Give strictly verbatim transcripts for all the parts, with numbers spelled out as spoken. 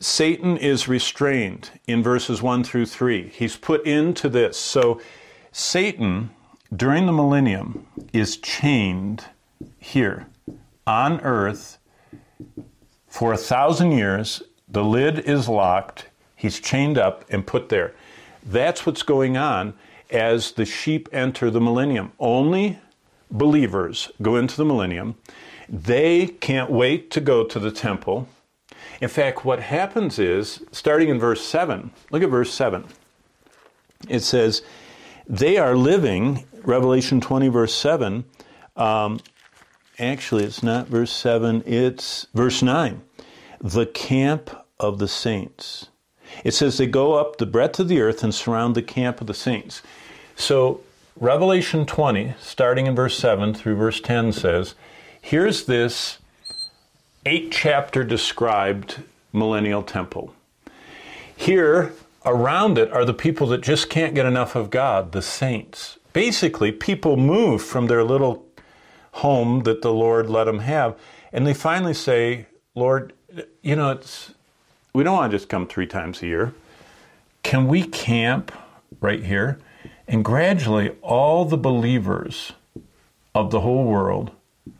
Satan is restrained in verses one through three. He's put into this. So Satan, during the millennium, is chained here on earth for a thousand years. The lid is locked. He's chained up and put there. That's what's going on as the sheep enter the millennium. Only believers go into the millennium. They can't wait to go to the temple. In fact, what happens is, starting in verse seven, look at verse seven. It says, they are living, Revelation twenty, verse seven. Um, actually, it's not verse seven, it's verse nine. The camp of the saints. It says they go up the breadth of the earth and surround the camp of the saints. So, Revelation twenty, starting in verse seven through verse ten says, here's this eight chapter described millennial temple. Here, around it are the people that just can't get enough of God, the saints. Basically, people move from their little home that the Lord let them have, and they finally say, Lord, you know, it's we don't want to just come three times a year. Can we camp right here? And gradually, all the believers of the whole world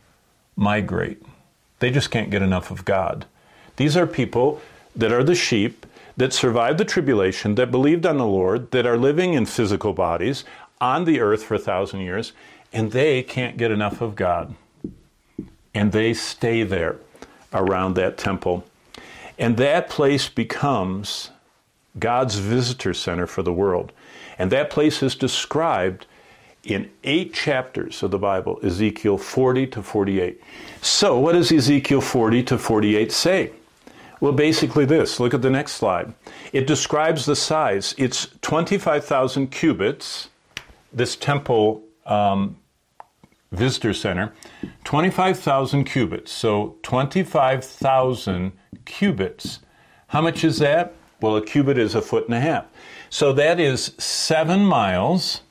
migrate. They just can't get enough of God. These are people that are the sheep, that survived the tribulation, that believed on the Lord, that are living in physical bodies on the earth for a thousand years, and they can't get enough of God. And they stay there around that temple. And that place becomes God's visitor center for the world. And that place is described in eight chapters of the Bible, Ezekiel forty to forty-eight. So what does Ezekiel forty to forty-eight say? Well, basically this. Look at the next slide. It describes the size. It's twenty-five thousand cubits, this temple um, visitor center, twenty-five thousand cubits. So twenty-five thousand cubits. How much is that? Well, a cubit is a foot and a half. So that is seven miles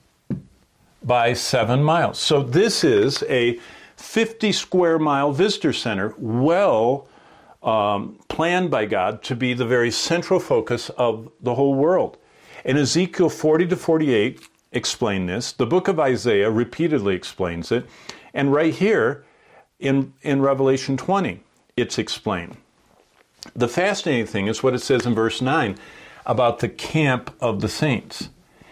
by seven miles. So this is a fifty square mile visitor center, well um, planned by God to be the very central focus of the whole world. And Ezekiel forty to forty-eight explain this. The book of Isaiah repeatedly explains it. And right here in, in Revelation twenty, it's explained. The fascinating thing is what it says in verse nine about the camp of the saints.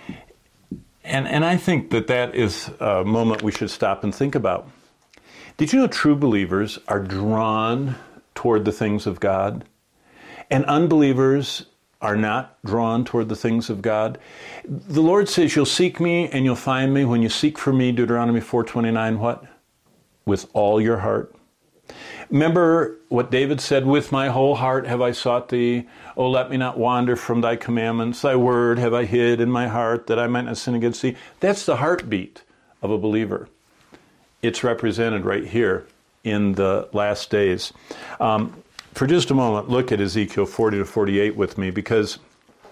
And, and I think that that is a moment we should stop and think about. Did you know true believers are drawn toward the things of God? And unbelievers are not drawn toward the things of God? The Lord says, you'll seek me and you'll find me when you seek for me, Deuteronomy four twenty-nine, what? With all your heart. Remember what David said, with my whole heart have I sought thee. Oh, let me not wander from thy commandments. Thy word have I hid in my heart that I might not sin against thee. That's the heartbeat of a believer. It's represented right here in the last days. Um, for just a moment, look at Ezekiel forty to forty-eight with me, because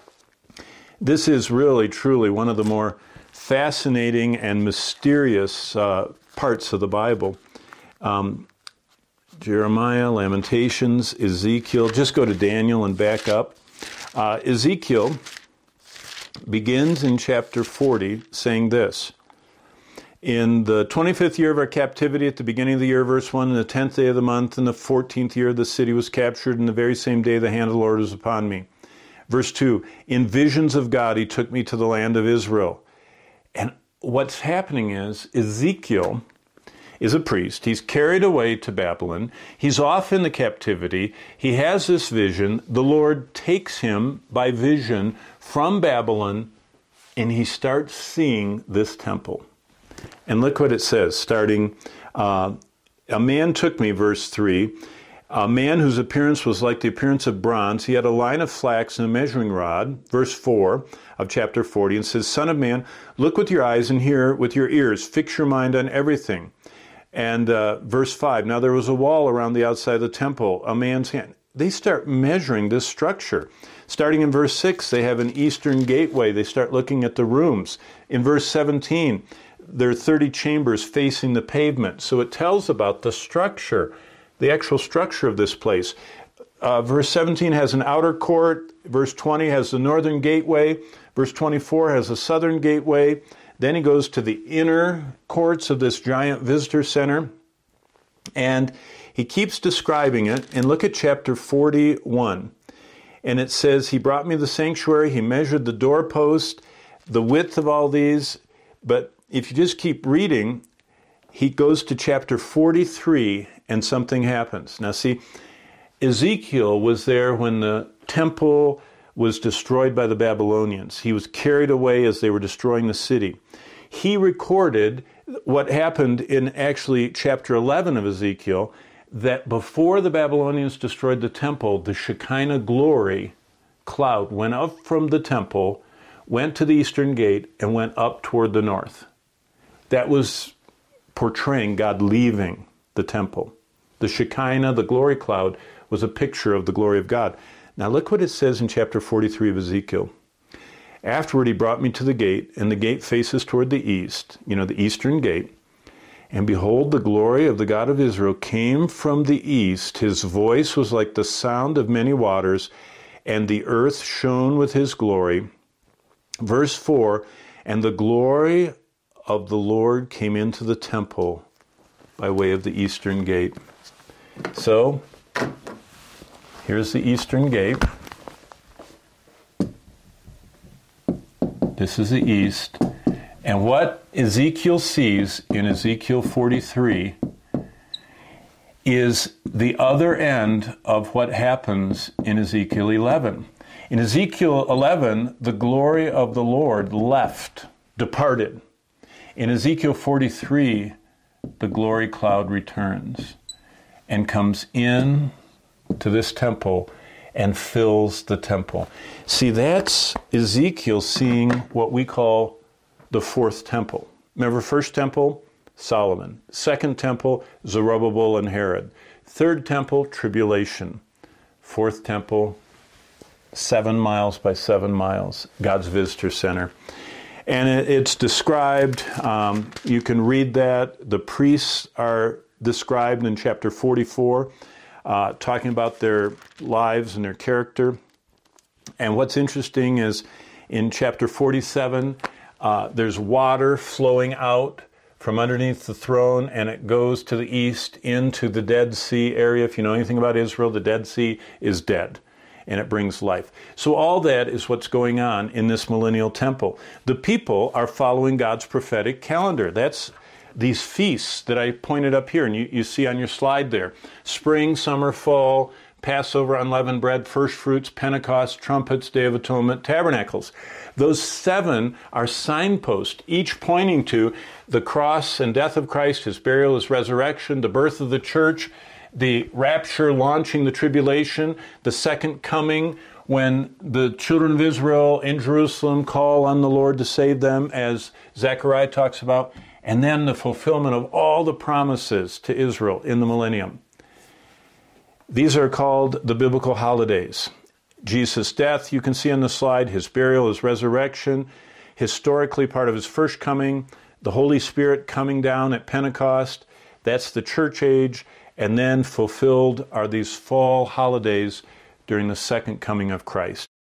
this is really, truly one of the more fascinating and mysterious uh, parts of the Bible. Um, Jeremiah, Lamentations, Ezekiel. Just go to Daniel and back up. Uh, Ezekiel begins in chapter forty saying this. In the twenty-fifth year of our captivity, at the beginning of the year, verse one, in the tenth day of the month, in the fourteenth year, the city was captured, and the very same day the hand of the Lord was upon me. Verse two, in visions of God, he took me to the land of Israel. And what's happening is Ezekiel is a priest. He's carried away to Babylon. He's off in the captivity. He has this vision. The Lord takes him by vision from Babylon, and he starts seeing this temple. And look what it says, starting, uh, a man took me, verse three, a man whose appearance was like the appearance of bronze. He had a line of flax and a measuring rod, verse four of chapter forty, and says, Son of man, look with your eyes and hear with your ears. Fix your mind on everything. And uh, verse five, now there was a wall around the outside of the temple, a man's hand. They start measuring this structure. Starting in verse six, they have an eastern gateway. They start looking at the rooms. In verse seventeen, there are thirty chambers facing the pavement. So it tells about the structure, the actual structure of this place. uh, verse seventeen has an outer court. Verse twenty has the northern gateway. Verse twenty-four has the southern gateway. Then he goes to the inner courts of this giant visitor center. And he keeps describing it. And look at chapter forty-one. And it says, he brought me the sanctuary. He measured the doorpost, the width of all these. But if you just keep reading, he goes to chapter forty-three and something happens. Now see, Ezekiel was there when the temple was destroyed by the Babylonians. He was carried away as they were destroying the city. He recorded what happened in actually chapter eleven of Ezekiel, that before the Babylonians destroyed the temple, the Shekinah glory cloud went up from the temple, went to the eastern gate, and went up toward the north. That was portraying God leaving the temple. The Shekinah, the glory cloud, was a picture of the glory of God. Now look what it says in chapter forty-three of Ezekiel. Afterward he brought me to the gate, and the gate faces toward the east, you know, the eastern gate. And behold, the glory of the God of Israel came from the east. His voice was like the sound of many waters, and the earth shone with his glory. Verse four, and the glory of the Lord came into the temple by way of the eastern gate. So, here's the eastern gate. This is the east. And what Ezekiel sees in Ezekiel forty-three is the other end of what happens in Ezekiel eleven. In Ezekiel eleven, the glory of the Lord left, departed. In Ezekiel forty-three, the glory cloud returns and comes in to this temple and fills the temple. See, that's Ezekiel seeing what we call the fourth temple. Remember, first temple, Solomon. Second temple, Zerubbabel and Herod. Third temple, tribulation. Fourth temple, seven miles by seven miles, God's visitor center. And it, it's described, um, you can read that. The priests are described in chapter forty-four, uh, talking about their lives and their character. And what's interesting is in chapter forty-seven, uh, there's water flowing out from underneath the throne, and it goes to the east into the Dead Sea area. If you know anything about Israel, the Dead Sea is dead, and it brings life. So all that is what's going on in this millennial temple. The people are following God's prophetic calendar. That's these feasts that I pointed up here, and you, you see on your slide there. Spring, summer, fall, Passover, unleavened bread, first fruits, Pentecost, trumpets, Day of Atonement, tabernacles. Those seven are signposts, each pointing to the cross and death of Christ, his burial, his resurrection, the birth of the church, the rapture launching the tribulation, the second coming when the children of Israel in Jerusalem call on the Lord to save them, as Zechariah talks about, and then the fulfillment of all the promises to Israel in the millennium. These are called the biblical holidays. Jesus' death, you can see on the slide, his burial, his resurrection, historically part of his first coming, the Holy Spirit coming down at Pentecost, that's the church age, and then fulfilled are these fall holidays during the second coming of Christ.